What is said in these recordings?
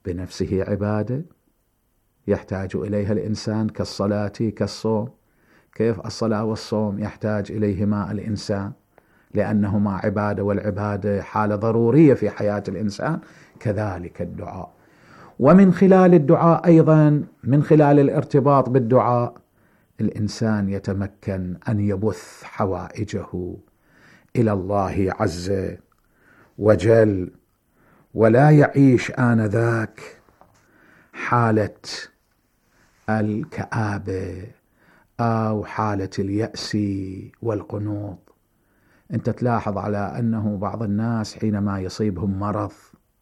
بنفسه عبادة يحتاج إليها الإنسان كالصلاة كالصوم. كيف الصلاة والصوم يحتاج إليهما الإنسان لأنهما عبادة، والعبادة حالة ضرورية في حياة الإنسان، كذلك الدعاء. ومن خلال الدعاء أيضا، من خلال الارتباط بالدعاء، الإنسان يتمكن أن يبث حوائجه إلى الله عز وجل، ولا يعيش آنذاك حالة الكآبة أو حالة اليأس والقنوط. أنت تلاحظ على أنه بعض الناس حينما يصيبهم مرض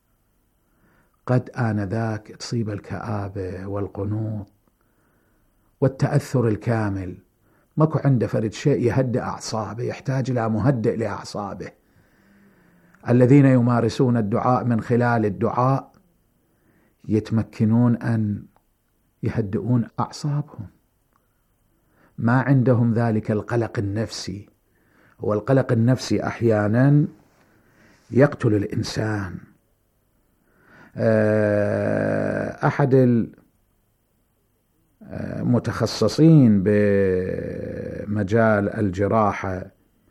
قد آنذاك تصيب الكآبة والقنوط والتأثر الكامل، ماكو عنده فرد شيء يهدئ أعصابه، يحتاج إلى مهدئ لأعصابه. الذين يمارسون الدعاء من خلال الدعاء يتمكنون أن يهدئون أعصابهم، ما عندهم ذلك القلق النفسي. والقلق النفسي أحيانا يقتل الإنسان. أحد المتخصصين بمجال الجراحة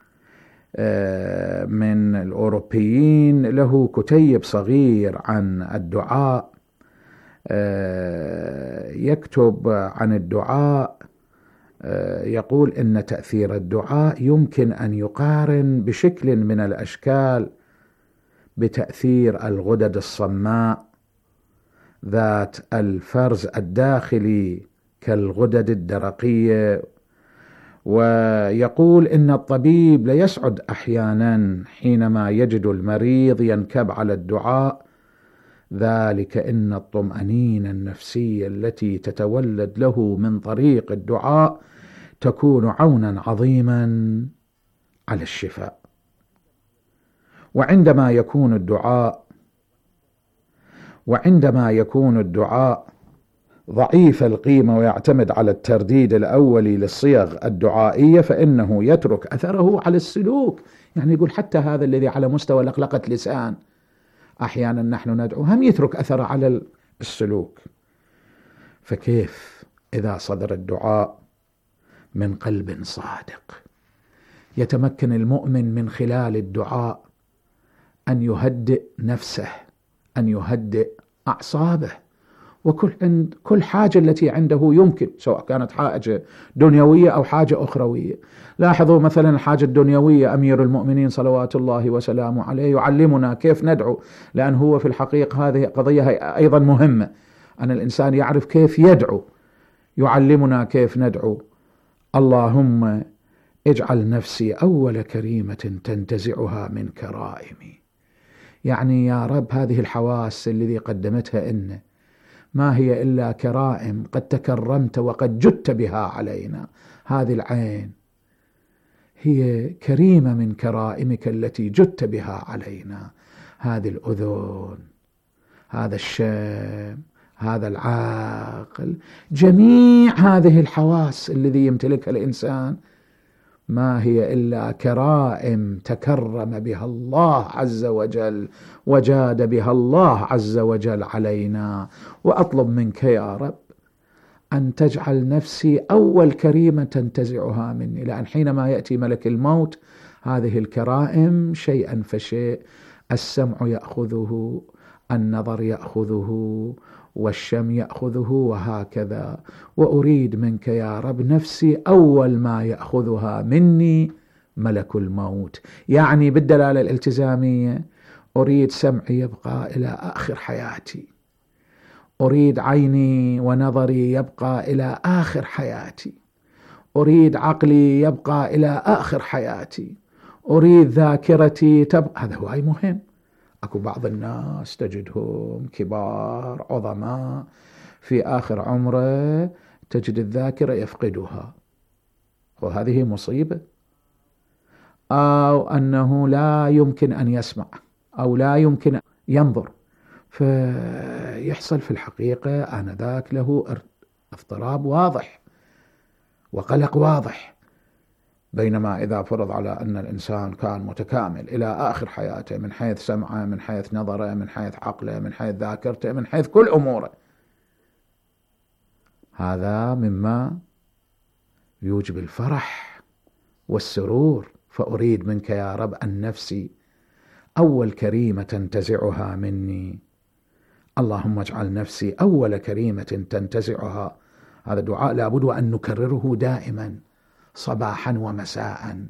من الأوروبيين له كتيب صغير عن الدعاء، يكتب عن الدعاء، يقول إن تأثير الدعاء يمكن أن يقارن بشكل من الأشكال بتأثير الغدد الصماء ذات الفرز الداخلي كالغدد الدرقية. ويقول إن الطبيب ليسعد أحيانا حينما يجد المريض ينكب على الدعاء، ذلك إن الطمأنينة النفسية التي تتولد له من طريق الدعاء تكون عونا عظيما على الشفاء. وعندما يكون الدعاء ضعيف القيمة ويعتمد على الترديد الأولي للصيغ الدعائية، فإنه يترك أثره على السلوك. يعني يقول حتى هذا الذي على مستوى لقلقة لسان أحيانا نحن ندعو هم يترك أثر على السلوك. فكيف إذا صدر الدعاء من قلب صادق؟ يتمكن المؤمن من خلال الدعاء أن يهدئ نفسه، أن يهدئ أعصابه، وكل حاجة التي عنده يمكن، سواء كانت حاجة دنيوية أو حاجة أخروية. لاحظوا مثلا الحاجة الدنيوية، أمير المؤمنين صلوات الله وسلامه عليه يعلمنا كيف ندعو، لأن هو في الحقيقة هذه قضية أيضا مهمة، أن الإنسان يعرف كيف يدعو. يعلمنا كيف ندعو: اللهم اجعل نفسي أول كريمة تنتزعها من كرائمي. يعني يا رب هذه الحواس الذي قدمتها إن ما هي إلا كرائم قد تكرمت وقد جدت بها علينا. هذه العين هي كريمة من كرائمك التي جدت بها علينا، هذه الأذن، هذا الشم، هذا العقل، جميع هذه الحواس الذي يمتلكها الإنسان ما هي إلا كرائم تكرم بها الله عز وجل وجاد بها الله عز وجل علينا. وأطلب منك يا رب أن تجعل نفسي أول كريمة تنتزعها مني، لأن حينما يأتي ملك الموت هذه الكرائم شيئا فشيء، السمع يأخذه، النظر يأخذه، والشم يأخذه، وهكذا. وأريد منك يا رب نفسي أول ما يأخذها مني ملك الموت. يعني بالدلالة الالتزامية أريد سمعي يبقى إلى آخر حياتي، أريد عيني ونظري يبقى إلى آخر حياتي، أريد عقلي يبقى إلى آخر حياتي، أريد ذاكرتي تبقى. هذا هو أي مهم. أكو بعض الناس تجدهم كبار عظماء في آخر عمره تجد الذاكرة يفقدها، وهذه مصيبة. أو أنه لا يمكن أن يسمع أو لا يمكن أن ينظر، فيحصل في الحقيقة آنذاك له اضطراب واضح وقلق واضح. بينما إذا فرض على أن الإنسان كان متكامل إلى آخر حياته من حيث سمعه، من حيث نظره، من حيث عقله، من حيث ذاكرته، من حيث كل أموره، هذا مما يوجب الفرح والسرور. فأريد منك يا رب أن نفسي أول كريمة تنتزعها مني، اللهم اجعل نفسي أول كريمة تنتزعها. هذا دعاء لابد وأن نكرره دائما صباحا ومساء.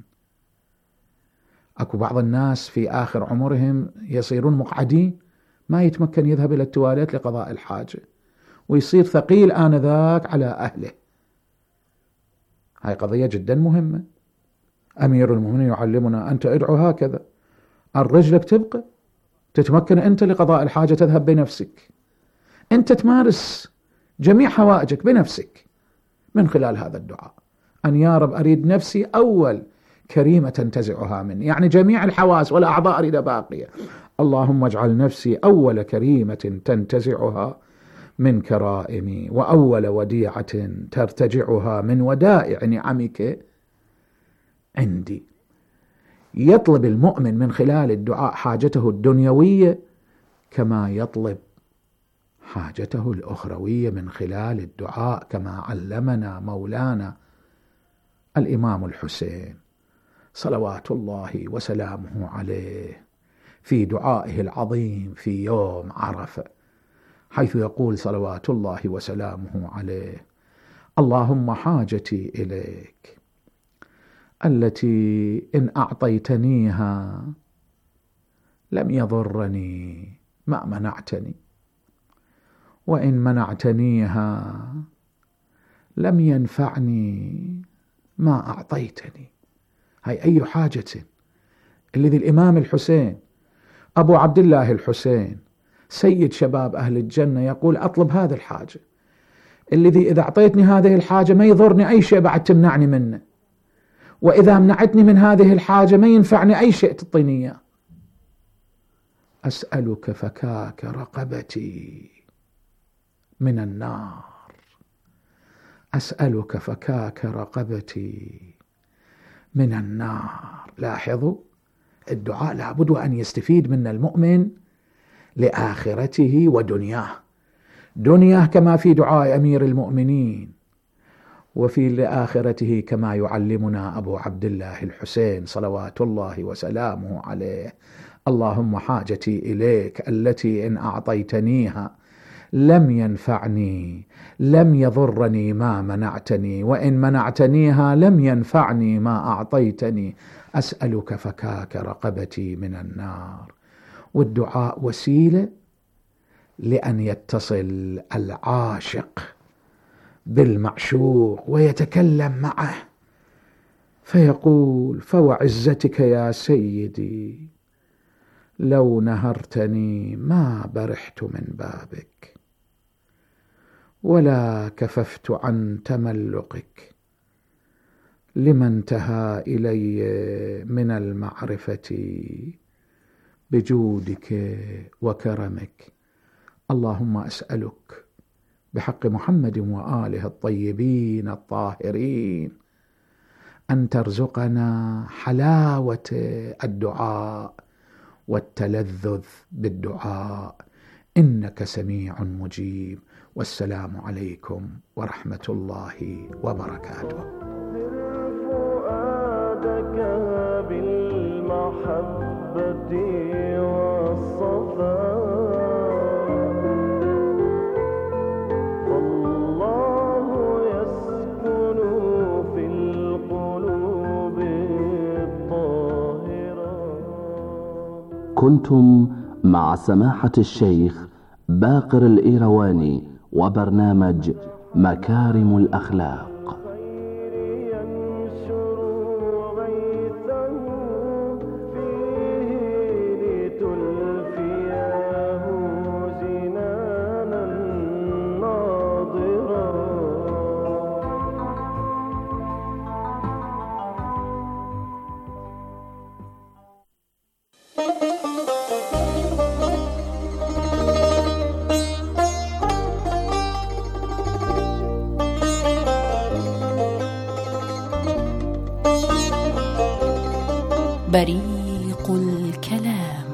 أكو بعض الناس في آخر عمرهم يصيرون مقعدين، ما يتمكن يذهب إلى التواليت لقضاء الحاجة، ويصير ثقيل آنذاك على أهله. هاي قضية جدا مهمة. أمير المؤمنين يعلمنا أنت ادعو هكذا، الرجلك تبقى تتمكن أنت لقضاء الحاجة، تذهب بنفسك، أنت تمارس جميع حوائجك بنفسك من خلال هذا الدعاء. أن يا رب أريد نفسي أول كريمة تنتزعها مني، يعني جميع الحواس والأعضاء أريد باقية. اللهم اجعل نفسي أول كريمة تنتزعها من كرائمي، وأول وديعة ترتجعها من ودائع نعمك عندي. يطلب المؤمن من خلال الدعاء حاجته الدنيوية كما يطلب حاجته الأخروية من خلال الدعاء، كما علمنا مولانا الإمام الحسين صلوات الله وسلامه عليه في دعائه العظيم في يوم عرفة، حيث يقول صلوات الله وسلامه عليه: اللهم حاجتي إليك التي إن أعطيتنيها لم يضرني ما منعتني، وإن منعتنيها لم ينفعني ما أعطيتني. هاي أي حاجة. الذي الإمام الحسين أبو عبد الله الحسين سيد شباب أهل الجنة يقول أطلب هذه الحاجة، الذي إذا أعطيتني هذه الحاجة ما يضرني أي شيء بعد تمنعني منه، وإذا منعتني من هذه الحاجة ما ينفعني أي شيء تعطيني إياه. أسألك فكاك رقبتي من النار، أسألك فكاك رقبتي من النار. لاحظوا الدعاء لابد أن يستفيد من المؤمن لآخرته ودنياه، دنياه كما في دعاء أمير المؤمنين، وفي لآخرته كما يعلمنا أبو عبد الله الحسين صلوات الله وسلامه عليه: اللهم حاجتي إليك التي إن أعطيتنيها لم ينفعني لم يضرني ما منعتني، وإن منعتنيها لم ينفعني ما أعطيتني، أسألك فكاك رقبتي من النار. والدعاء وسيلة لأن يتصل العاشق بالمعشوق ويتكلم معه، فيقول: فوعزتك يا سيدي لو نهرتني ما برحت من بابك، ولا كففت عن تملقك لما انتهى إلي من المعرفة بجودك وكرمك. اللهم أسألك بحق محمد وآله الطيبين الطاهرين أن ترزقنا حلاوة الدعاء والتلذذ بالدعاء، إنك سميع مجيب. والسلام عليكم ورحمة الله وبركاته. فؤادك بالمحبة والصفاء، والله يسكن في القلوب الطاهرة. كنتم مع سماحة الشيخ باقر الإيرواني وبرنامج مكارم الأخلاق. بريق الكلام.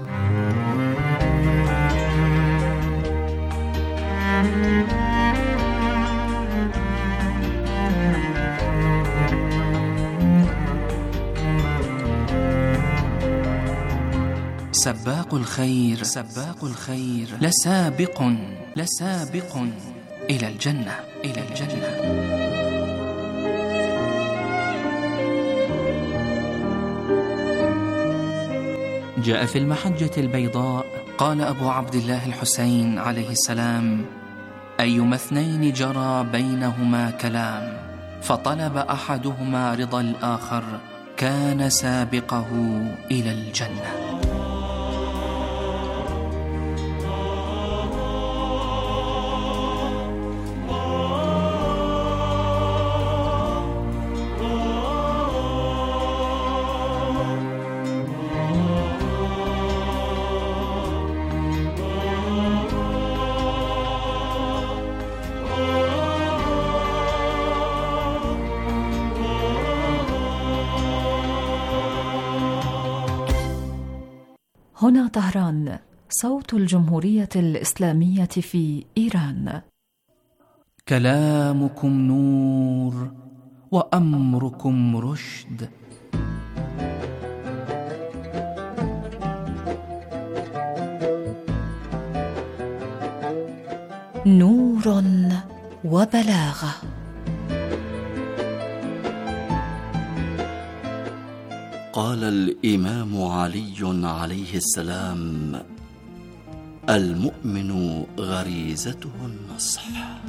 سباق الخير لسابق إلى الجنة. جاء في المحجة البيضاء قال أبو عبد الله الحسين عليه السلام: أيما اثنين جرى بينهما كلام فطلب أحدهما رضا الآخر كان سابقه إلى الجنة. هنا طهران، صوت الجمهورية الإسلامية في إيران. كلامكم نور وأمركم رشد. نور وبلاغة. قال الإمام علي عليه السلام: المؤمن غريزته النصح.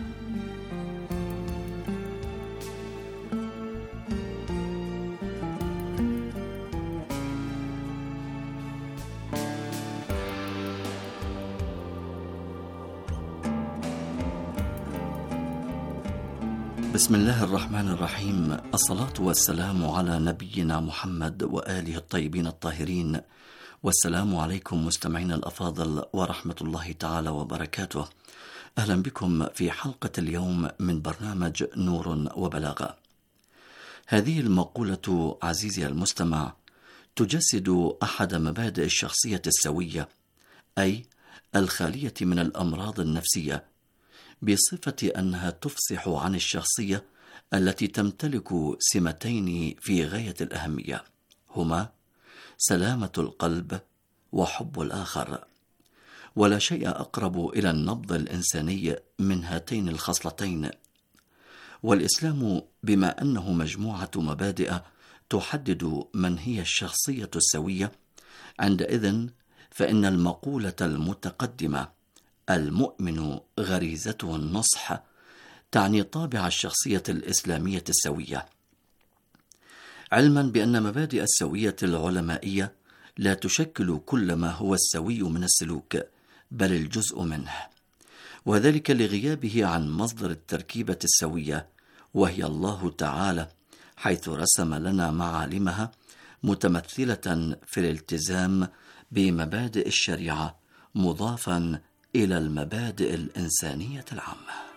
بسم الله الرحمن الرحيم. الصلاة والسلام على نبينا محمد وآله الطيبين الطاهرين، والسلام عليكم مستمعينا الأفاضل ورحمة الله تعالى وبركاته. أهلا بكم في حلقة اليوم من برنامج نور وبلاغة. هذه المقولة عزيزي المستمع تجسد أحد مبادئ الشخصية السوية، أي الخالية من الأمراض النفسية، بصفة أنها تفصح عن الشخصية التي تمتلك سمتين في غاية الأهمية، هما سلامة القلب وحب الآخر. ولا شيء أقرب إلى النبض الإنساني من هاتين الخصلتين. والإسلام بما أنه مجموعة مبادئ تحدد من هي الشخصية السوية، عندئذ فإن المقولة المتقدمة المؤمن غريزته النصح تعني طابع الشخصية الإسلامية السوية، علما بأن مبادئ السوية العلمائية لا تشكل كل ما هو السوي من السلوك، بل الجزء منه، وذلك لغيابه عن مصدر التركيبة السوية، وهي الله تعالى، حيث رسم لنا معالمها متمثلة في الالتزام بمبادئ الشريعة مضافا إلى المبادئ الإنسانية العامة.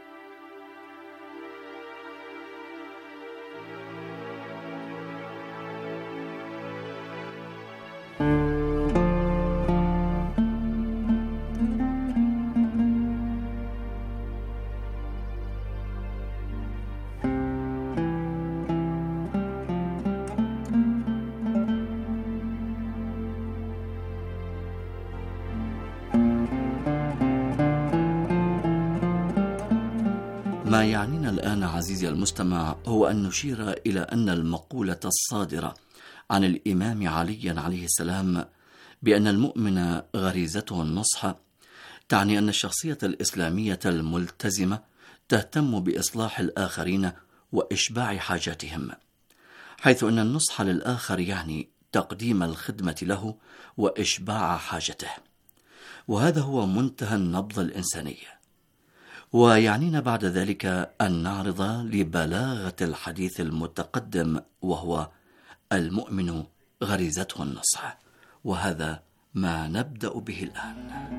ما يعنينا الآن عزيزي المستمع هو أن نشير إلى أن المقولة الصادرة عن الإمام علي عليه السلام بأن المؤمن غريزته النصح تعني أن الشخصية الإسلامية الملتزمة تهتم بإصلاح الآخرين وإشباع حاجاتهم، حيث أن النصح للآخر يعني تقديم الخدمة له وإشباع حاجته، وهذا هو منتهى النبض الإنساني. ويعنينا بعد ذلك أن نعرض لبلاغة الحديث المتقدم، وهو المؤمن غريزته النصح، وهذا ما نبدأ به الآن.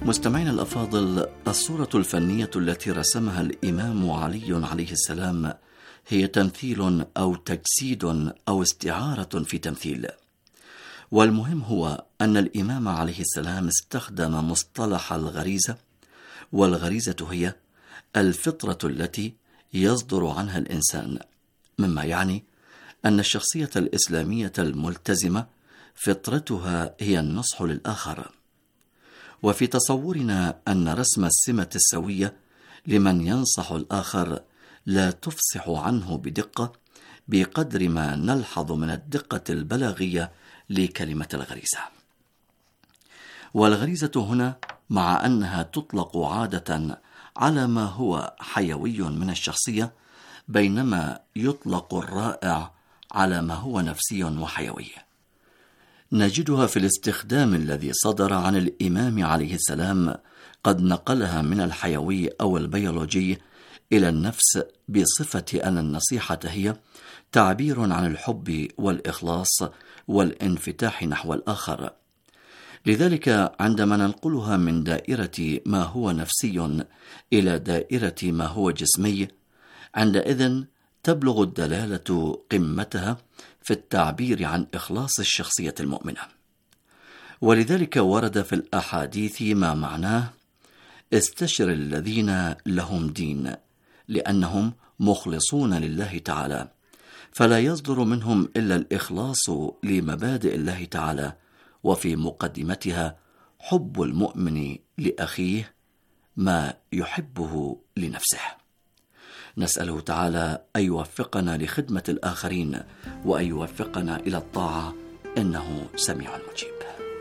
مستمعينا الأفاضل، الصورة الفنية التي رسمها الإمام علي عليه السلام هي تمثيل أو تجسيد أو استعارة في تمثيل. والمهم هو أن الإمام عليه السلام استخدم مصطلح الغريزة، والغريزة هي الفطرة التي يصدر عنها الإنسان، مما يعني أن الشخصية الإسلامية الملتزمة فطرتها هي النصح للآخر. وفي تصورنا أن رسم السمة السوية لمن ينصح الآخر لا تفصح عنه بدقة بقدر ما نلحظ من الدقة البلاغية لكلمة الغريزة. والغريزة هنا مع أنها تطلق عادة على ما هو حيوي من الشخصية، بينما يطلق الرائع على ما هو نفسي وحيوي، نجدها في الاستخدام الذي صدر عن الإمام عليه السلام قد نقلها من الحيوي أو البيولوجي إلى النفس، بصفة أن النصيحة هي تعبير عن الحب والإخلاص والانفتاح نحو الآخر. لذلك عندما ننقلها من دائرة ما هو نفسي إلى دائرة ما هو جسمي، عندئذ تبلغ الدلالة قمتها في التعبير عن إخلاص الشخصية المؤمنة. ولذلك ورد في الأحاديث ما معناه: استشر الذين لهم دين، لأنهم مخلصون لله تعالى، فلا يصدر منهم إلا الإخلاص لمبادئ الله تعالى، وفي مقدمتها حب المؤمن لأخيه ما يحبه لنفسه. نسأله تعالى أن يوفقنا لخدمة الآخرين وأن يوفقنا إلى الطاعة، إنه سميع مجيب.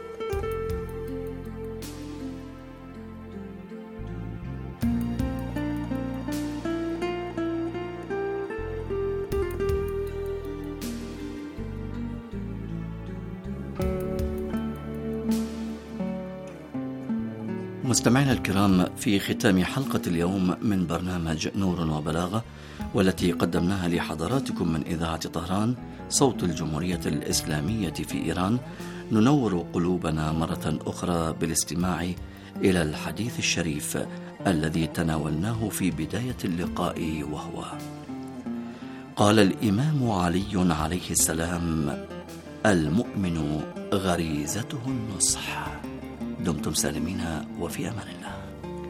مستمعينا الكرام، في ختام حلقة اليوم من برنامج نور وبلاغة، والتي قدمناها لحضراتكم من إذاعة طهران صوت الجمهورية الإسلامية في إيران، ننور قلوبنا مرة أخرى بالاستماع إلى الحديث الشريف الذي تناولناه في بداية اللقاء، وهو: قال الإمام علي عليه السلام: المؤمن غريزته النصح. دمتم سالمين وفي أمان الله.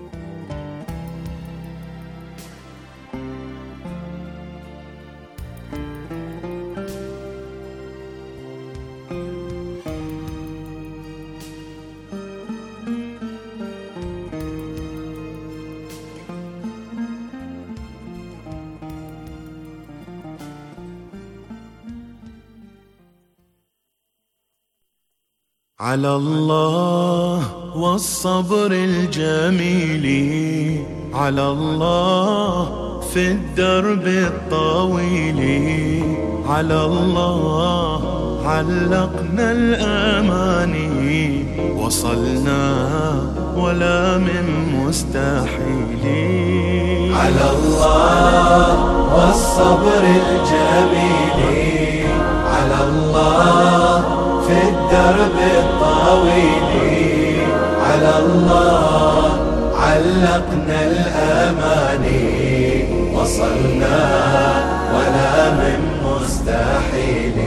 على الله والصبر الجميل، على الله في الدرب الطويل، على الله علقنا الأماني، وصلنا ولا من مستحيل. على الله والصبر الجميل، على الله في الدرب الطويل، على الله علقنا الأماني، وصلنا ولا من مستحيل.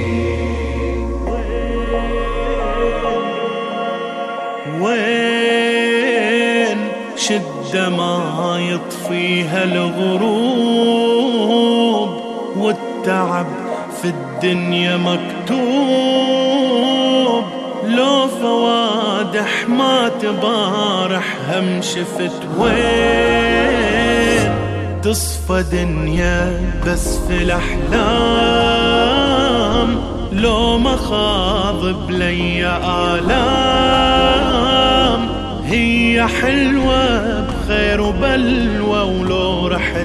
وين شدة ما يطفيها الغروب، والتعب في الدنيا مكتوب، لو فوادح ما تبارح هم شفت. وين تصفى دنيا بس في الأحلام، لو مخاض بلي آلام، هي حلوة بخير وبلوى ولو رحت.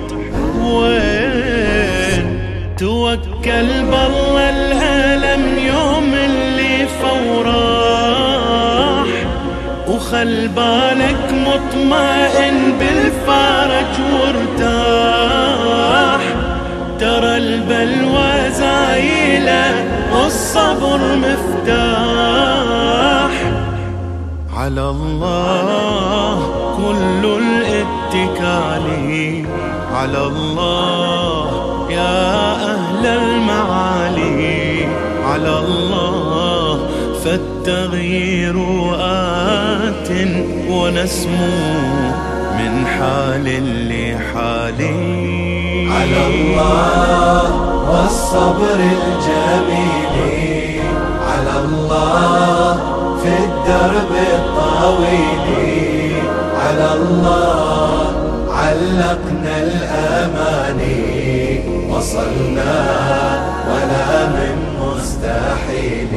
وين توكل بالله الألم يوم اللي فوراح، وخل بالك مطمئن بالفرج وارتاح، ترى البلوى زايلة والصبر مفتاح. على الله كل الاتكال، على الله يا أهل المعالي، على الله فالتغيير آت ونسمو من حال لحال. على الله والصبر الجميل، على الله في الدرب الطويل، على الله علقنا الأماني، وصلنا ولا من مستحيل.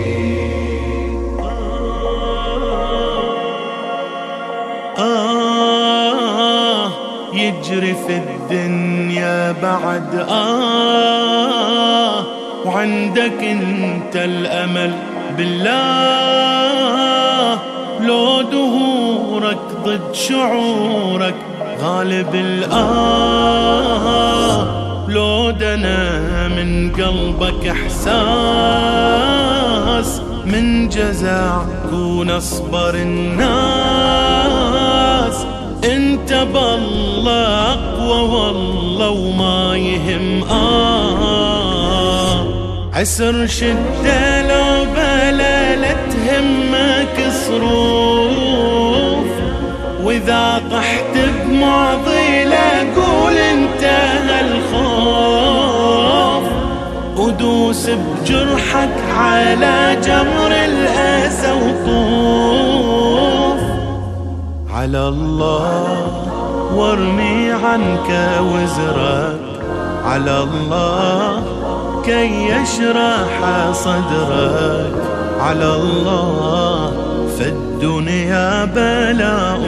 يجري في الدنيا بعد وعندك انت الأمل بالله، لو دهورك ضد شعورك غالب لو دنا من قلبك إحساس من جزع كون أصبر الناس. انت بالله أقوى والله وما يهم عسر شدة لو بلا لا تهمك صروف، وإذا طحت بمعضلة قول انتهى الخوف، ودوس بجرحك على جمر الأسى وطوف. على الله وارمي عنك وزرك، على الله كي يشرح صدرك، على الله فالدنيا بلاء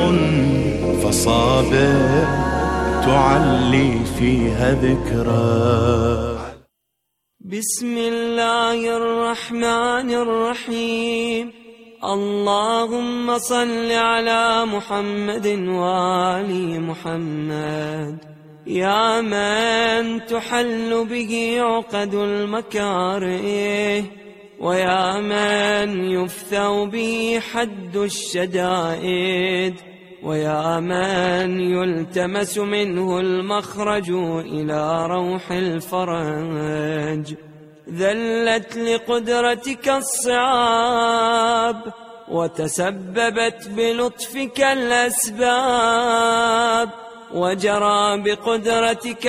فصابر تعلي فيها ذكرك. بسم الله الرحمن الرحيم. اللهم صل على محمد وآل محمد، يا من تحل به عقد المكاره، ويا من يفثو به حد الشدائد، ويا من يلتمس منه المخرج إلى روح الفرج. ذلت لقدرتك الصعاب، وتسببت بلطفك الأسباب، وجرى بقدرتك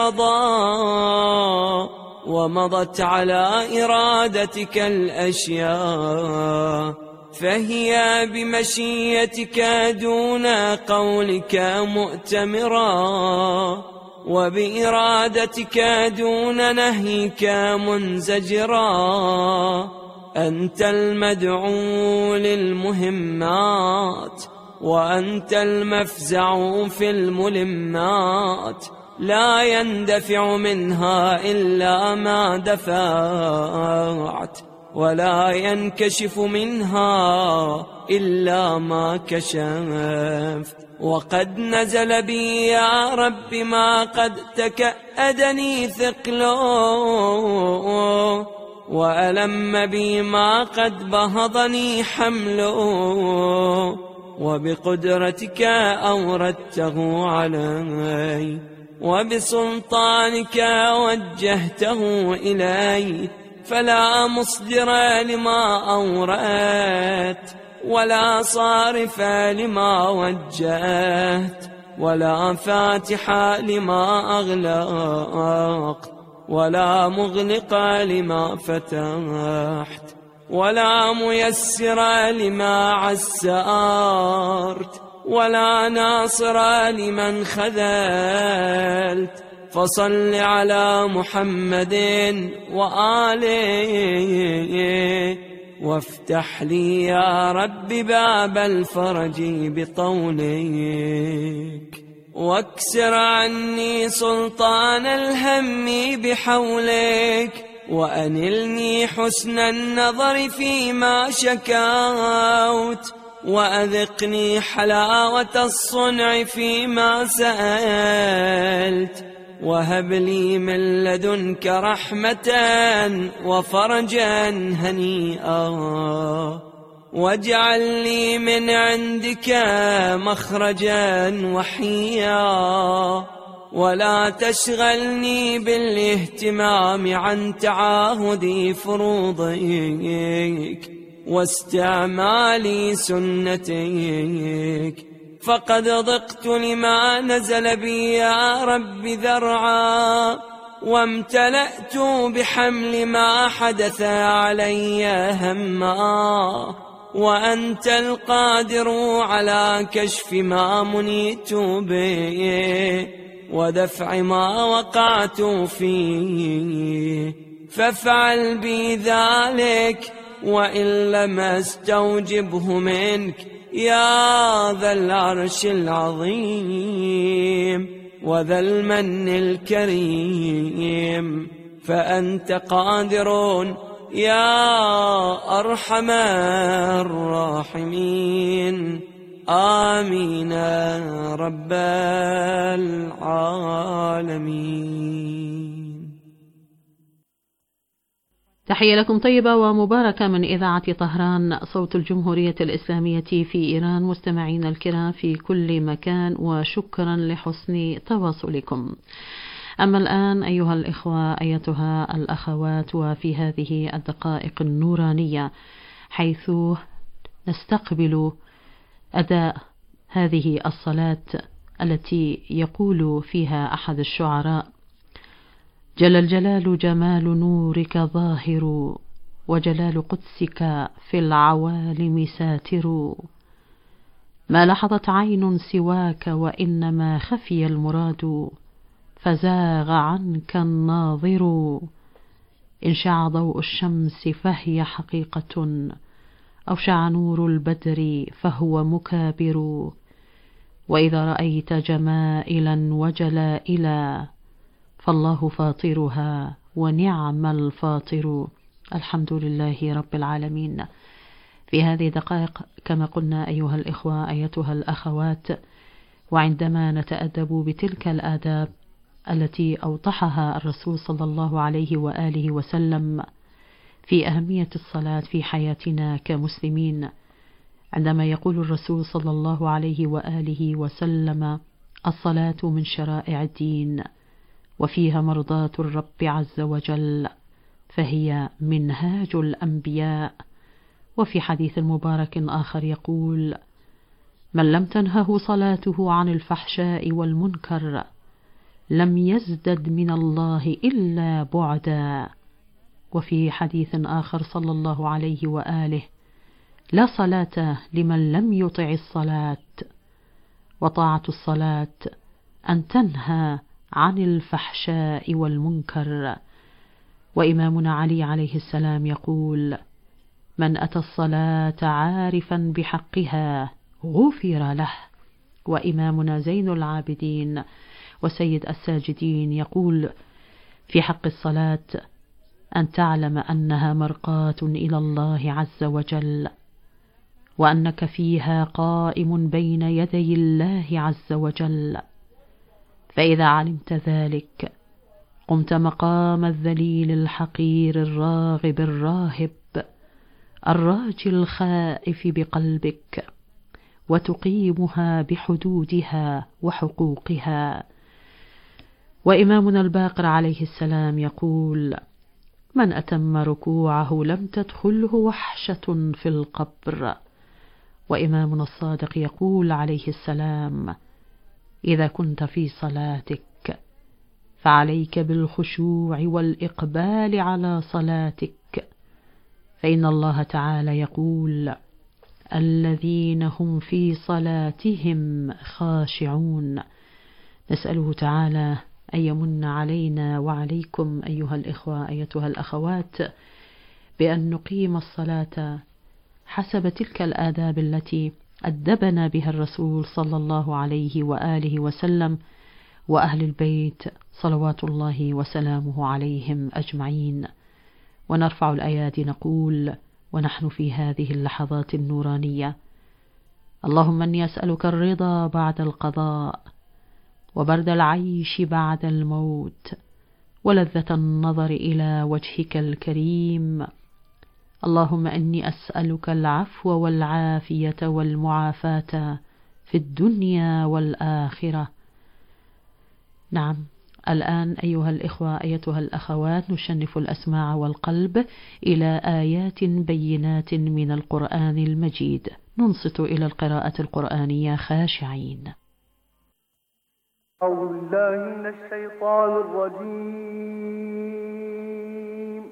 القضاء، ومضت على إرادتك الأشياء، فهي بمشيتك دون قولك مؤتمرا، وبإرادتك دون نهيك منزجرا. أنت المدعو للمهمات، وأنت المفزع في الملمات، لا يندفع منها إلا ما دفعت، ولا ينكشف منها إلا ما كشفت. وقد نزل بي يا رب ما قد تكأدني ثقله، وألم بي ما قد بهضني حمله، وبقدرتك أوردته علي، وبسلطانك وجهته إلي، فلا مصدر لما أوردت، ولا صارف لما وجهت، ولا فاتح لما أغلقت، ولا مغلق لما فتحت، ولا ميسر لما عسرت، ولا ناصر لمن خذلت. فصل على محمد وآله، وافتح لي يا رب باب الفرج بطولك، واكسر عني سلطان الهم بحولك، وأنلني حسن النظر فيما شكوت، وأذقني حلاوة الصنع فيما سألت، وهب لي من لدنك رحمة وفرجا هنيئا. واجعل لي من عندك مخرجا وحيا، ولا تشغلني بالاهتمام عن تعاهد فروضك واستعمال سنتك، فقد ضقت لما نزل بي يا رب ذرعا، وامتلأت بحمل ما حدث علي هما، وأنت القادر على كشف ما منيت به ودفع ما وقعت فيه، فافعل بي ذلك وإن لم استوجبه منك يا ذا العرش العظيم وذا المن الكريم، فأنت قادر يا أرحم الراحمين. آمين رب العالمين. تحية لكم طيبة ومباركة من إذاعة طهران صوت الجمهورية الإسلامية في إيران، مستمعين الكرام في كل مكان، وشكرا لحسن تواصلكم. أما الآن أيها الإخوة أيتها الأخوات، وفي هذه الدقائق النورانية حيث نستقبل أداء هذه الصلاة التي يقول فيها أحد الشعراء: جل الجلال جمال نورك ظاهر، وجلال قدسك في العوالم ساتر، ما لحظت عين سواك وإنما خفي المراد، فزاغ عنك الناظر، إن شع ضوء الشمس فهي حقيقة، أو شع نور البدر فهو مكابر، وإذا رأيت جمائلا وجلائلا فالله فاطرها ونعم الفاطر. الحمد لله رب العالمين. في هذه دقائق كما قلنا أيها الإخوة أيتها الأخوات، وعندما نتأدب بتلك الآداب التي أوضحها الرسول صلى الله عليه وآله وسلم في أهمية الصلاة في حياتنا كمسلمين، عندما يقول الرسول صلى الله عليه وآله وسلم: الصلاة من شرائع الدين وفيها مرضاة الرب عز وجل، فهي منهاج الأنبياء. وفي حديث مبارك آخر يقول: من لم تنهه صلاته عن الفحشاء والمنكر لم يزدد من الله إلا بعدا. وفي حديث آخر صلى الله عليه وآله: لا صلاة لمن لم يطع الصلاة، وطاعة الصلاة أن تنهى عن الفحشاء والمنكر. وإمامنا علي عليه السلام يقول: من أتى الصلاة عارفا بحقها غفر له. وإمامنا زين العابدين وسيد الساجدين يقول في حق الصلاة: أن تعلم أنها مرقاة إلى الله عز وجل، وأنك فيها قائم بين يدي الله عز وجل، فإذا علمت ذلك قمت مقام الذليل الحقير الراغب الراهب الراجي الخائف بقلبك، وتقيمها بحدودها وحقوقها. وإمامنا الباقر عليه السلام يقول: من أتم ركوعه لم تدخله وحشة في القبر. وإمامنا الصادق يقول عليه السلام: إذا كنت في صلاتك فعليك بالخشوع والإقبال على صلاتك، فإن الله تعالى يقول: الذين هم في صلاتهم خاشعون. نسأله تعالى أن يمن علينا وعليكم أيها الإخوة أيتها الأخوات بأن نقيم الصلاة حسب تلك الآداب التي أدبنا بها الرسول صلى الله عليه وآله وسلم وأهل البيت صلوات الله وسلامه عليهم أجمعين. ونرفع الأيادي نقول ونحن في هذه اللحظات النورانية: اللهم إني أسألك الرضا بعد القضاء، وبرد العيش بعد الموت، ولذة النظر إلى وجهك الكريم. اللهم إني أسألك العفو والعافية والمعافاة في الدنيا والآخرة. نعم، الآن أيها الإخوة أيتها الأخوات نشنف الأسماع والقلب إلى آيات بينات من القرآن المجيد، ننصت إلى القراءة القرآنية خاشعين. أعوذ بالله من الشيطان الرجيم.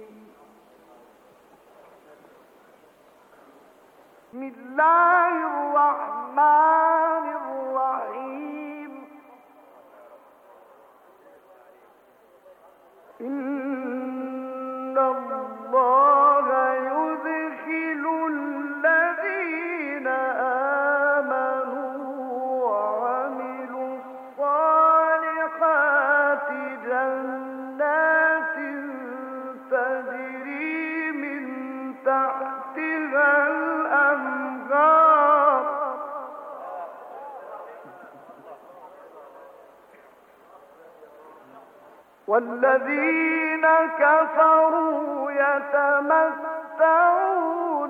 بسم الله الرحمن الرحيم. إن الله يدخل الذين آمنوا وعملوا الصالحات جنات تجري من تحتها الأنهار والذين كفروا يتمتعون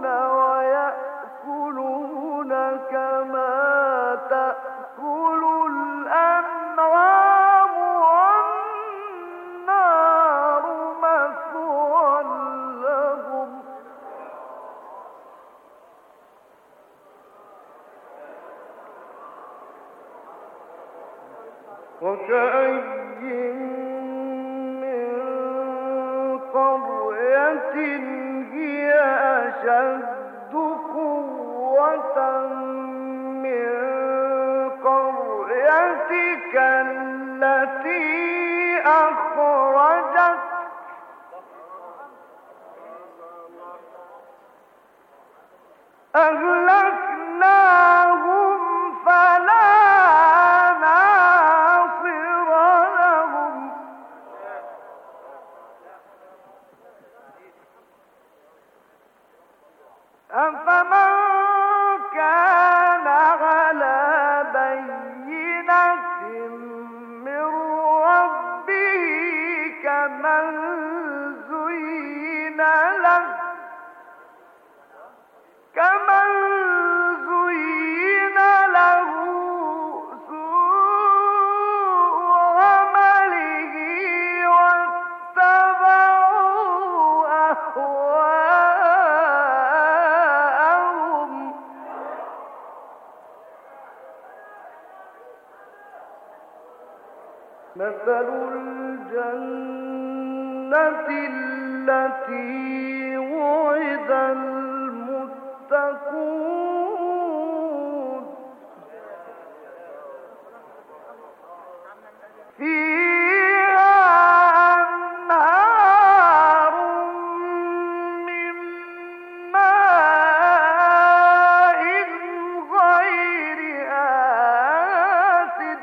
ويأكلون كما تأكل الأنعام والنار مثوى لهم وكأين قرية هي أشد قوة من قريتك التي أخرجت أهلكناهم فلا ناصر لهم أفمن كان على بينة من ربه كمن زين له سوء عمله واتبعوا أهواءهم مثل الجنة التي وعد المتقون فيها أنهار من ماء غير آسن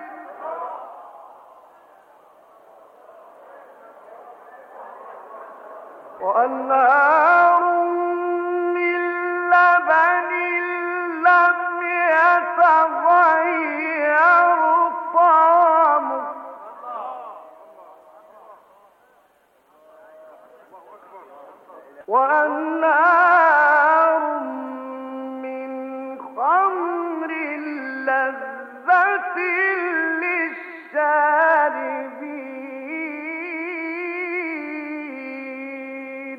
وأنهار من لبن لم يتغير طعمه وأنهار من خمر لذة للشاربين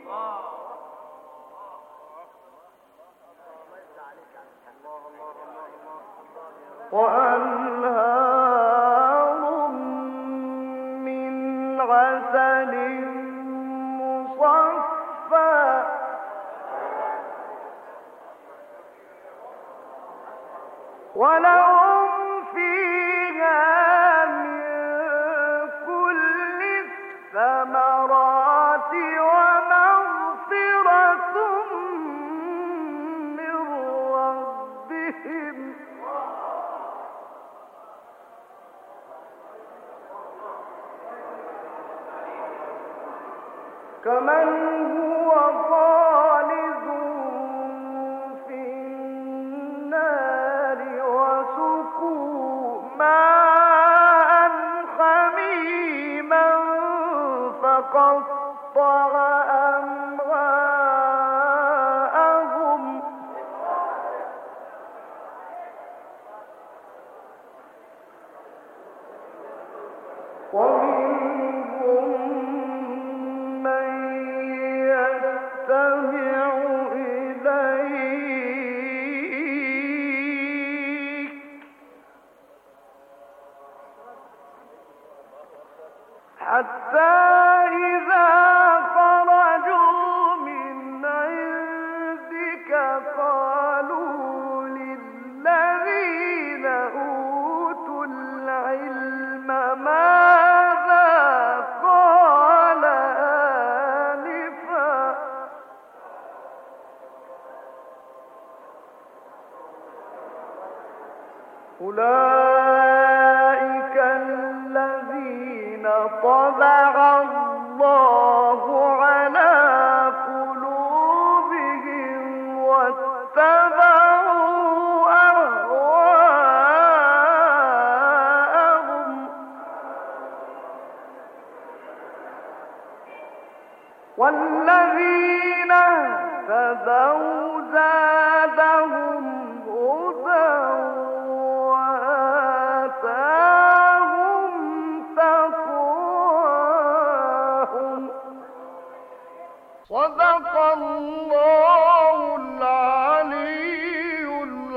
وأنهار من عسل مصفى ولهم فيها من كل الثمرات ومغفرة من ربهم كمن هو خالد في النار وسقوا ماء حميما فقطع أمعاءهم حتى إذا خرجوا من عندك قالوا للذين أوتوا العلم ماذا قال آنفا أولئك الذين طبع الله على قلوبهم واتبعوا أهواءهم والذين اهتدوا زادهم هدى وآتاهم تقواهم صدق الله العلي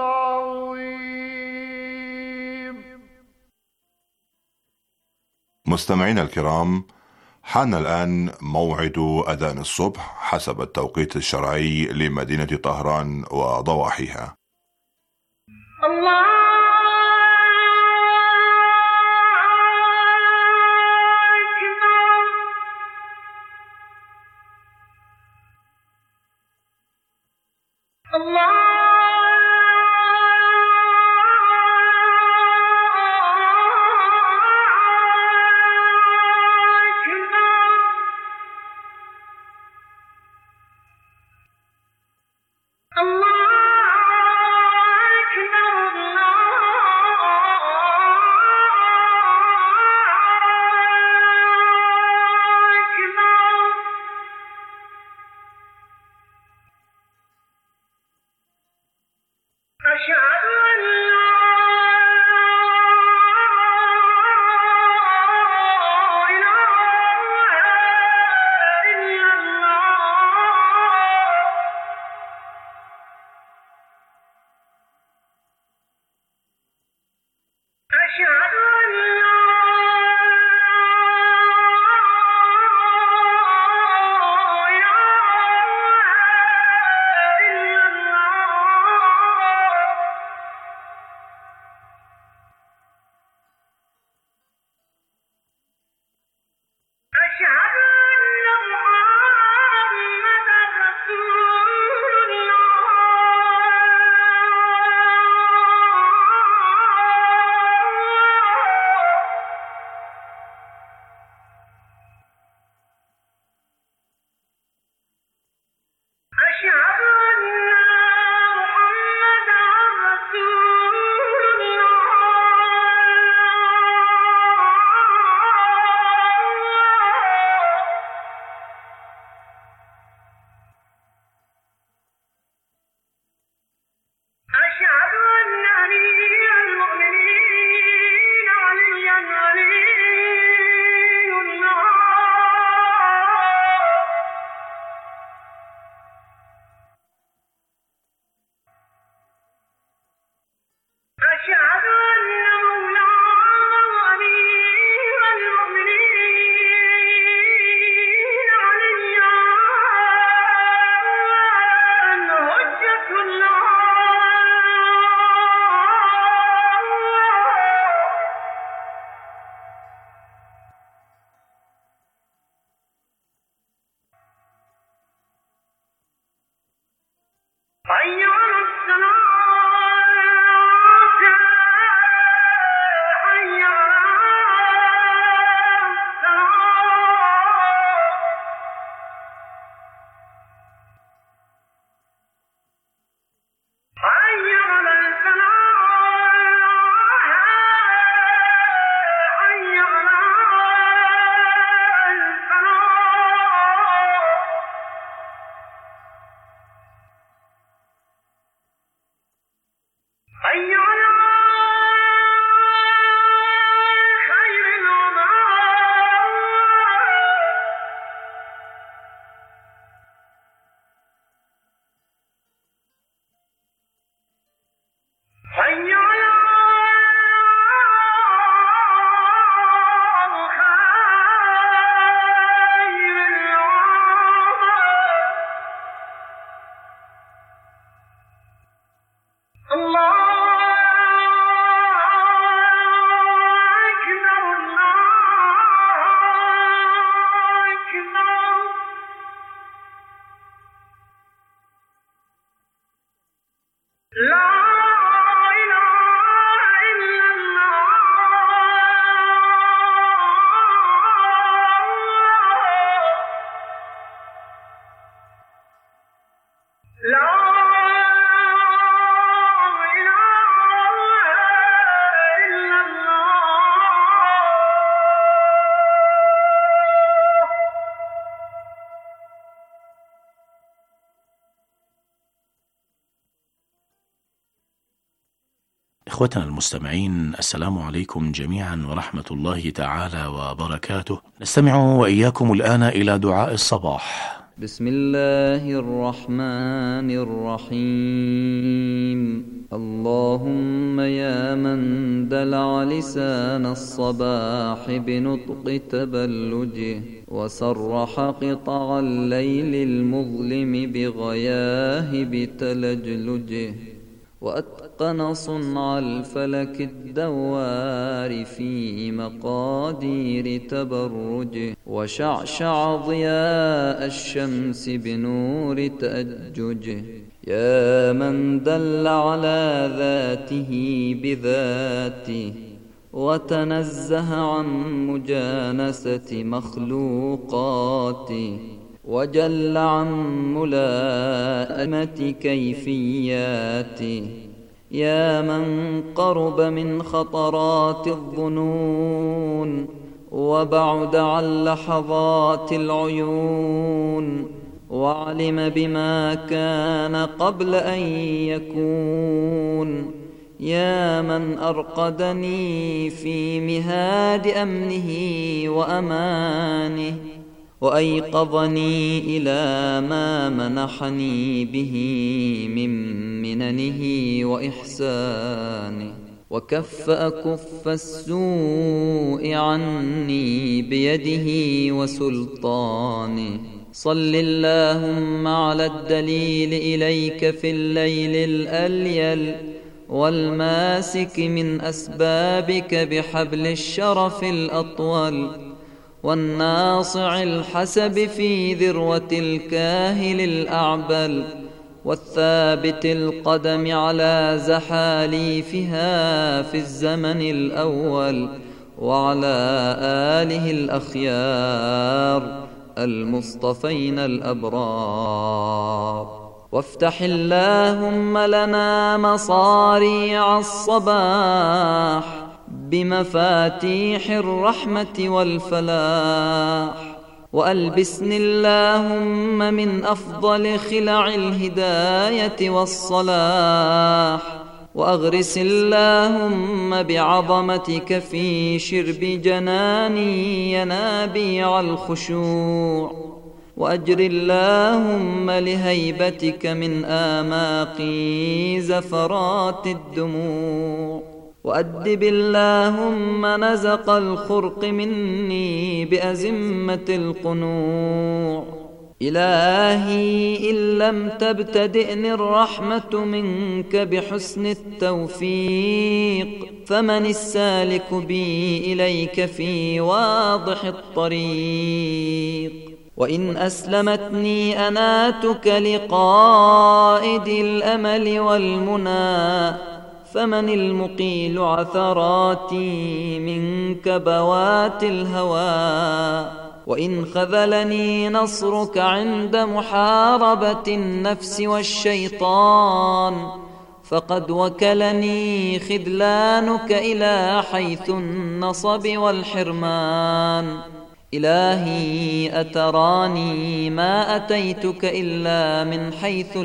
العظيم. مستمعينا الكرام، حان الآن موعد أذان الصبح حسب التوقيت الشرعي لمدينة طهران وضواحيها. الله إخوتنا المستمعين، السلام عليكم جميعا ورحمة الله تعالى وبركاته. نستمع وإياكم الآن إلى دعاء الصباح. بسم الله الرحمن الرحيم. اللهم يا من دلع لسان الصباح بنطق تبلجه، وسرح قطع الليل المظلم بغياهب تلجلجه، وأتقن صنع الفلك الدوار في مقادير تبرجه، وشعشع ضياء الشمس بنور تأججه. يا من دل على ذاته بذاته، وتنزه عن مجانسة مخلوقاته، وجل عن ملائمة كيفياته. يا من قرب من خطرات الظنون، وبعد عن لحظات العيون، وعلم بما كان قبل أن يكون. يا من أرقدني في مهاد أمنه وأمانه، وأيقظني إلى ما منحني به من مننه وإحسانه، وكف أكف السوء عني بيده وسلطانه. صل اللهم على الدليل إليك في الليل الأليل، والماسك من أسبابك بحبل الشرف الأطول، والناصع الحسب في ذروة الكاهل الأعبل، والثابت القدم على زحاليفها في الزمن الأول، وعلى آله الأخيار المصطفين الأبرار. وافتح اللهم لنا مصاريع الصباح بمفاتيح الرحمة والفلاح، وألبسني اللهم من أفضل خلع الهداية والصلاح، وأغرس اللهم بعظمتك في شرب جناني ينابيع الخشوع، وأجر اللهم لهيبتك من آماقي زفرات الدموع، وأدب اللهم نزق الخرق مني بأزمة القنوع. إلهي إن لم تبتدئني الرحمة منك بحسن التوفيق، فمن السالك بي إليك في واضح الطريق. وإن أسلمتني أناتك لقائد الأمل والمنى، فمن المقيل عثراتي من كبوات الهوى. وإن خذلني نصرك عند محاربة النفس والشيطان، فقد وكلني خذلانك إلى حيث النصب والحرمان. إلهي أتراني ما أتيتك إلا من حيث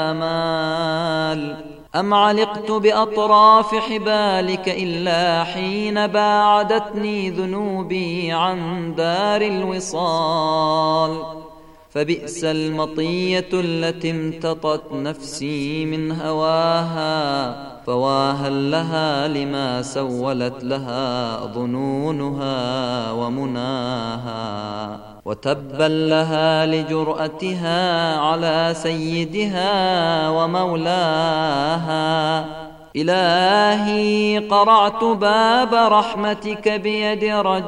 الآمال، أم علقت بأطراف حبالك إلا حين باعدتني ذنوبي عن دار الوصال. فبئس المطية التي امتطت نفسي من هواها، فواها لها لما سولت لها ظنونها ومناها. وتبا لها لجرأتها على سيدها ومولاها. إلهي قرعت باب رحمتك بيد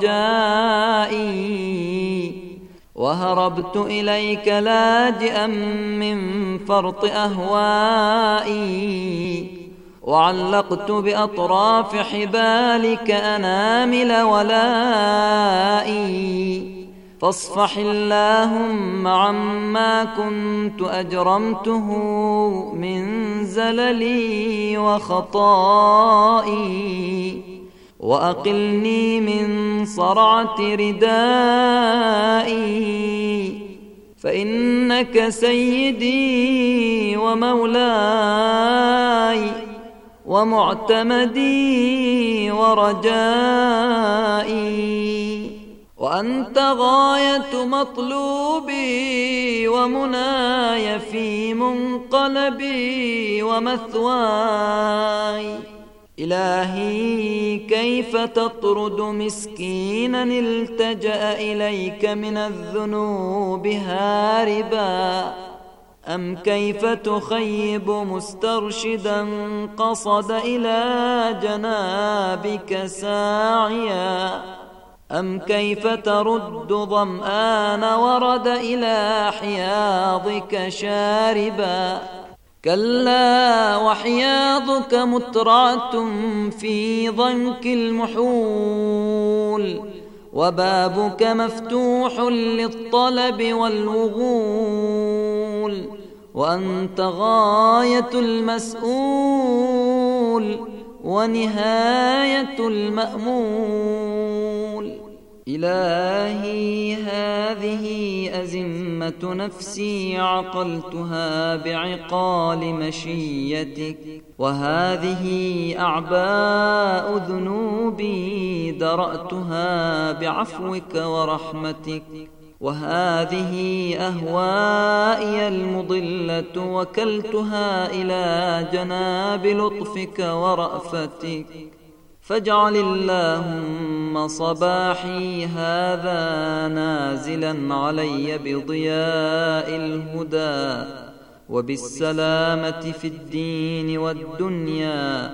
رجائي، وهربت إليك لاجئا من فرط أهوائي، وعلقت بأطراف حبالك أنامل ولائي. فاصفح اللهم عما كنت أجرمته من زللي وخطائي، وأقلني من صرعة ردائي، فإنك سيدي ومولاي ومعتمدي ورجائي، وأنت غاية مطلوبي ومناي في منقلبي ومثواي. إلهي كيف تطرد مسكينا التجأ إليك من الذنوب هاربا، أم كيف تخيب مسترشدا قصد إلى جنابك ساعيا، أم كيف ترد ظمآن ورد إلى حياضك شاربا. كلا وحياضك مترعة في ضنك المحول، وبابك مفتوح للطلب والوغول، وأنت غاية المسؤول ونهاية المأمول. إلهي هذه أزمة نفسي عقلتها بعقال مشيتك، وهذه أعباء ذنوبي درأتها بعفوك ورحمتك، وهذه أهوائي المضلة وكلتها إلى جناب لطفك ورأفتك. فاجعل اللهم صباحي هذا نازلا علي بضياء الهدى وبالسلامة في الدين والدنيا،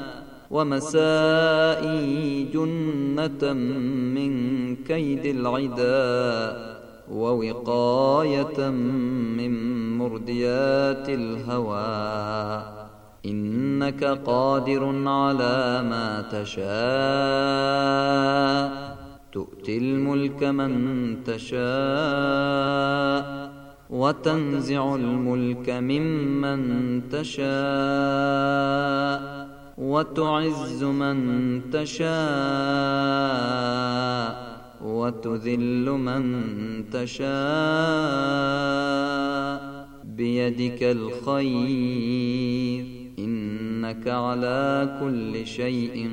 ومسائي جنة من كيد العدا، ووقاية من مرديات الهوى. إنك قادر على ما تشاء، تؤتي الملك من تشاء، وتنزع الملك ممن تشاء، وتعز من تشاء، وتذل من تشاء. بيدك الخير، إنك على كل شيء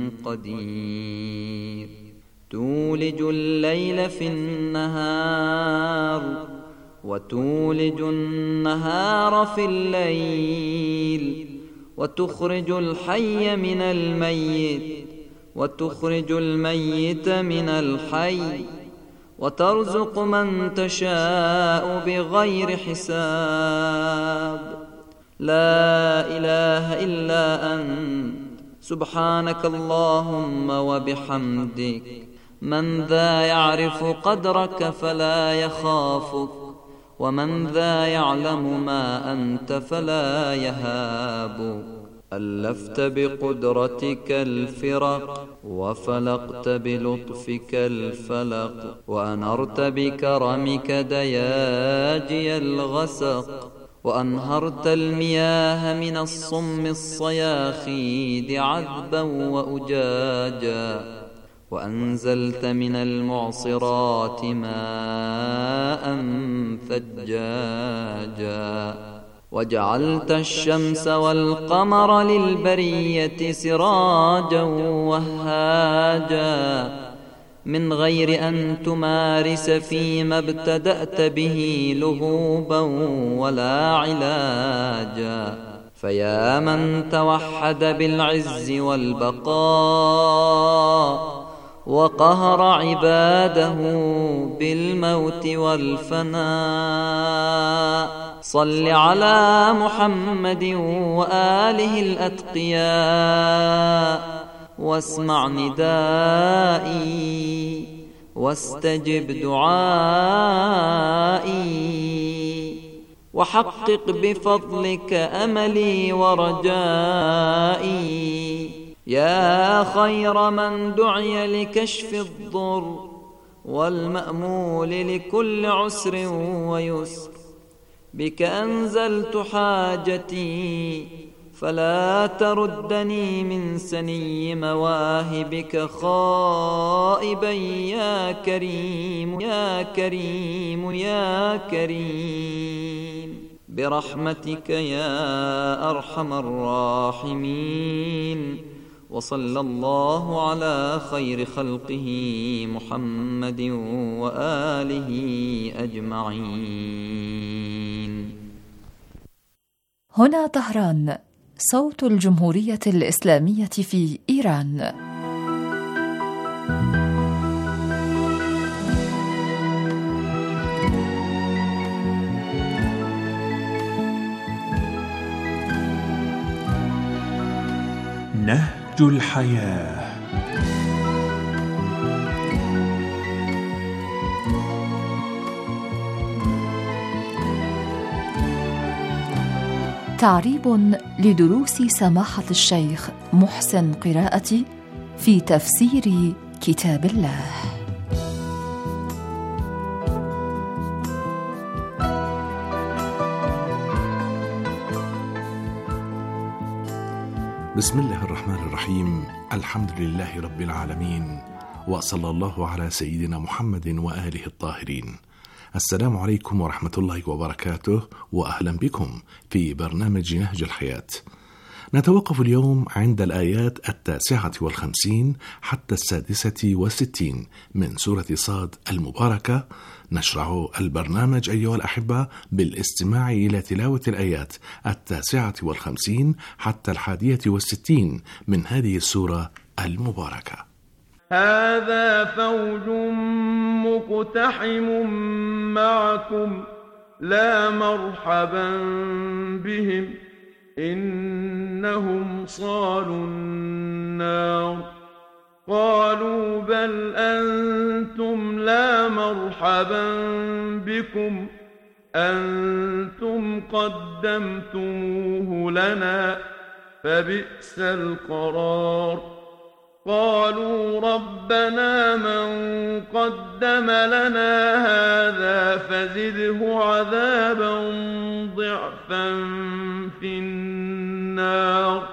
قدير. تولج الليل في النهار، وتولج النهار في الليل، وتخرج الحي من الميت، وتخرج الميت من الحي، وترزق من تشاء بغير حساب. لا إله إلا أنت سبحانك اللهم وبحمدك. من ذا يعرف قدرك فلا يخافك، ومن ذا يعلم ما أنت فلا يهابك. ألفت بقدرتك الفرق، وفلقت بلطفك الفلق، وأنرت بكرمك دياجي الغسق، وأنهرت المياه من الصم الصياخيد عذبا وأجاجا، وأنزلت من المعصرات ماء ثجاجا، وجعلت الشمس والقمر للبرية سراجا وهاجا، من غير أن تمارس فيما ابتدأت به لهوبا ولا علاجا. فيا من توحد بالعز والبقاء، وقهر عباده بالموت والفناء. صل على محمد وآله الأتقياء واسمع ندائي واستجب دعائي، وحقق بفضلك أملي ورجائي. يا خير من دعي لكشف الضر والمأمول لكل عسر ويسر، بك أنزلت حاجتي فلا تردني من سني مواهبك خائبا يا كريم يا كريم يا كريم، برحمتك يا أرحم الراحمين. وصلى الله على خير خلقه محمد وآله أجمعين. هنا طهران، صوت الجمهورية الإسلامية في إيران. نهج الحياة. تعريب لدروس سماحة الشيخ محسن قراءتي في تفسير كتاب الله. بسم الله الرحمن الرحيم. الحمد لله رب العالمين، وصلى الله على سيدنا محمد وآله الطاهرين. السلام عليكم ورحمة الله وبركاته، وأهلا بكم في برنامج نهج الحياة. نتوقف اليوم عند الآيات 59 حتى 66 من سورة صاد المباركة. نشرع البرنامج أيها الأحبة بالاستماع إلى تلاوة الآيات 59 حتى 61 من هذه السورة المباركة. هذا فوج مقتحم معكم لا مرحبا بهم إنهم صالوا النار. قالوا بل أنتم لا مرحبا بكم أنتم قدمتموه لنا فبئس القرار. قالوا ربنا من قدم لنا هذا فزده عذابا ضعفا في النار.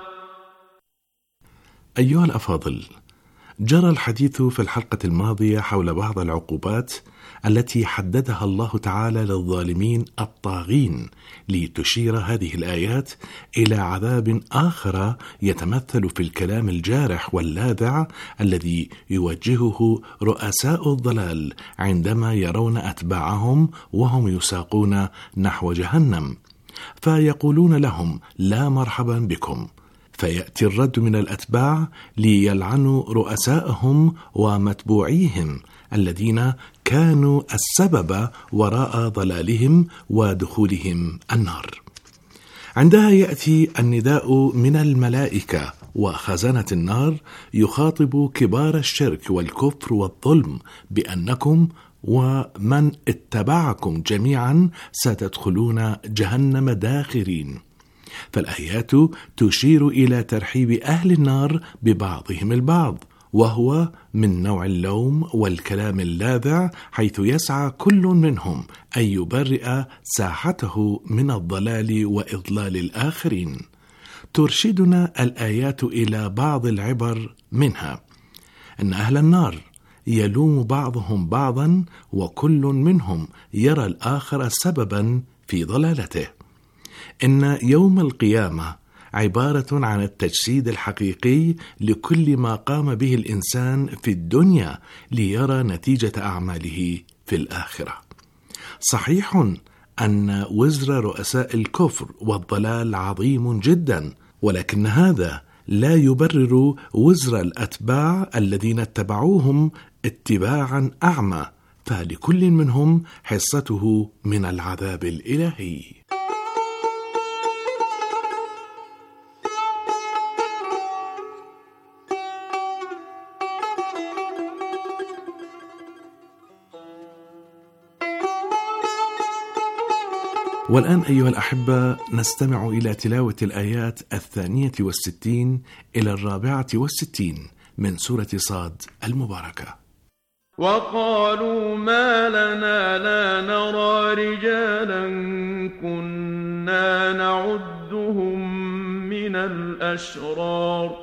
أيها الأفاضل، جرى الحديث في الحلقة الماضية حول بعض العقوبات التي حددها الله تعالى للظالمين الطاغين، لتشير هذه الآيات إلى عذاب آخر يتمثل في الكلام الجارح واللاذع الذي يوجهه رؤساء الضلال عندما يرون أتباعهم وهم يساقون نحو جهنم، فيقولون لهم لا مرحبا بكم. فيأتي الرد من الأتباع ليلعنوا رؤسائهم ومتبوعيهم الذين كانوا السبب وراء ضلالهم ودخولهم النار. عندها يأتي النداء من الملائكة وخزنة النار يخاطب كبار الشرك والكفر والظلم بأنكم ومن اتبعكم جميعا ستدخلون جهنم داخرين. فالآيات تشير إلى ترحيب أهل النار ببعضهم البعض، وهو من نوع اللوم والكلام اللاذع، حيث يسعى كل منهم أن يبرئ ساحته من الضلال وإضلال الآخرين. ترشدنا الآيات إلى بعض العبر منها أن أهل النار يلوم بعضهم بعضا، وكل منهم يرى الآخر سببا في ضلالته. إن يوم القيامة عبارة عن التجسيد الحقيقي لكل ما قام به الإنسان في الدنيا ليرى نتيجة أعماله في الآخرة. صحيح أن وزر رؤساء الكفر والضلال عظيم جدا، ولكن هذا لا يبرر وزر الأتباع الذين اتبعوهم اتباعا أعمى، فلكل منهم حصته من العذاب الإلهي. والآن أيها الأحبة نستمع إلى تلاوة الآيات 62 إلى 64 من سورة صاد المباركة. وقالوا ما لنا لا نرى رجالا كنا نعدهم من الأشرار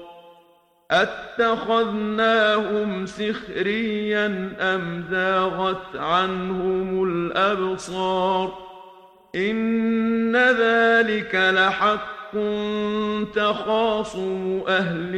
أتخذناهم سخريا أم زاغت عنهم الأبصار إن ذلك لحق تخاصم أهل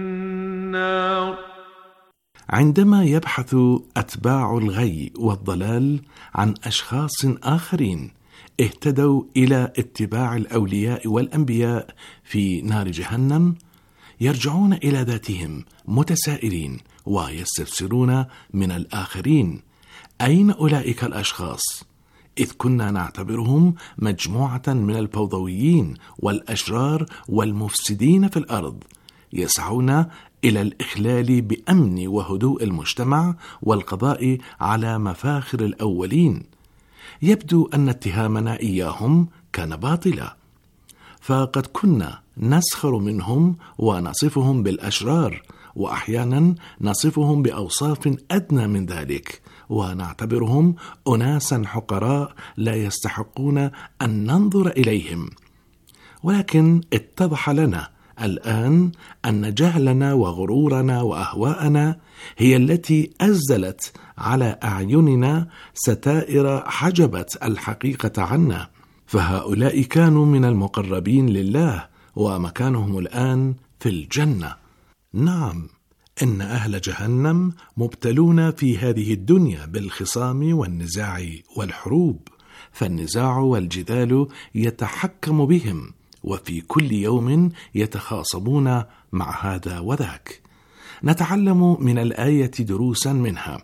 النار. عندما يبحث أتباع الغي والضلال عن أشخاص آخرين اهتدوا إلى اتباع الأولياء والأنبياء في نار جهنم، يرجعون إلى ذاتهم متسائلين ويستفسرون من الآخرين أين أولئك الأشخاص؟ إذ كنا نعتبرهم مجموعة من الفوضويين والأشرار والمفسدين في الأرض، يسعون إلى الإخلال بأمن وهدوء المجتمع والقضاء على مفاخر الأولين. يبدو أن اتهامنا إياهم كان باطلا، فقد كنا نسخر منهم ونصفهم بالأشرار، وأحيانا نصفهم بأوصاف أدنى من ذلك، ونعتبرهم أناسا حقراء لا يستحقون أن ننظر إليهم. ولكن اتضح لنا الآن أن جهلنا وغرورنا وأهواءنا هي التي أزلت على أعيننا ستائر حجبت الحقيقة عنا، فهؤلاء كانوا من المقربين لله ومكانهم الآن في الجنة. نعم، إن أهل جهنم مبتلون في هذه الدنيا بالخصام والنزاع والحروب، فالنزاع والجدال يتحكم بهم، وفي كل يوم يتخاصمون مع هذا وذاك. نتعلم من الآية دروسا منها،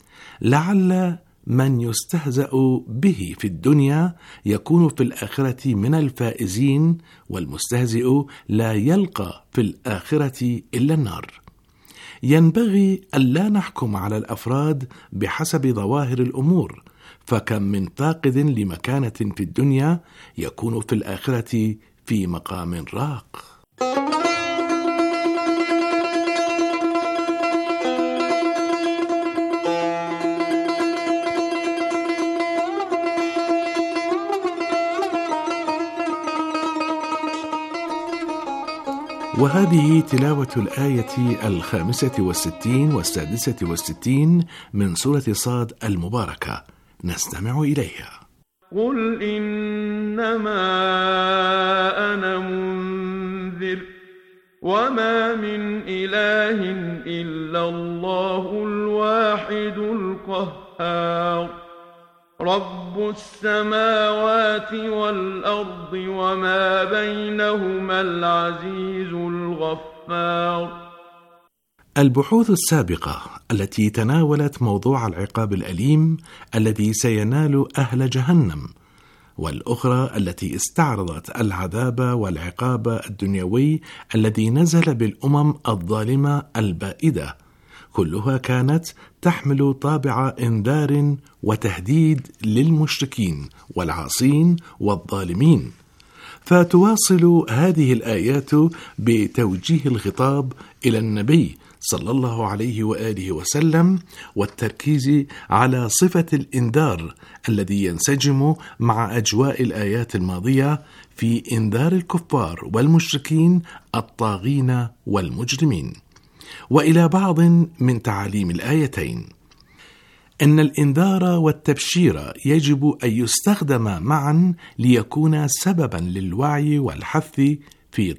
لعل من يستهزأ به في الدنيا يكون في الآخرة من الفائزين، والمستهزئ لا يلقى في الآخرة إلا النار. ينبغي ألا نحكم على الأفراد بحسب ظواهر الأمور، فكم من فاقد لمكانة في الدنيا يكون في الآخرة في مقام راق. وهذه تلاوة الآية 65 و66 من سورة صاد المباركة، نستمع إليها. قل إنما أنا منذر وما من إله إلا الله الواحد القهار رب السماوات والأرض وما بينهما العزيز الغفار. البحوث السابقة التي تناولت موضوع العقاب الأليم الذي سينال أهل جهنم، والأخرى التي استعرضت العذاب والعقاب الدنيوي الذي نزل بالأمم الظالمة البائدة، كلها كانت تحمل طابع إنذار وتهديد للمشركين والعاصين والظالمين. فتواصل هذه الآيات بتوجيه الخطاب إلى النبي صلى الله عليه وآله وسلم، والتركيز على صفة الإنذار الذي ينسجم مع أجواء الآيات الماضية في إنذار الكفار والمشركين الطاغين والمجرمين. وإلى بعض من تعاليم الآيتين أن الإنذار والتبشير يجب أن يستخدما معا ليكون سببا للوعي والحث